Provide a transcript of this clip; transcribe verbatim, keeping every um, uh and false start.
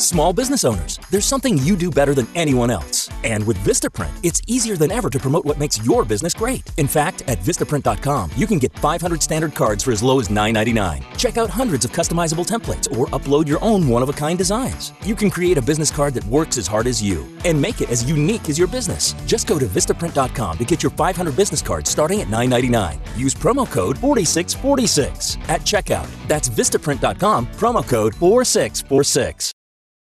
Small business owners, there's something you do better than anyone else. And with Vistaprint, it's easier than ever to promote what makes your business great. In fact, at Vistaprint dot com, you can get five hundred standard cards for as low as nine ninety-nine. Check out hundreds of customizable templates or upload your own one-of-a-kind designs. You can create a business card that works as hard as you and make it as unique as your business. Just go to Vistaprint dot com to get your five hundred business cards starting at nine ninety-nine. Use promo code four six four six at checkout. That's Vistaprint dot com, promo code four six four six.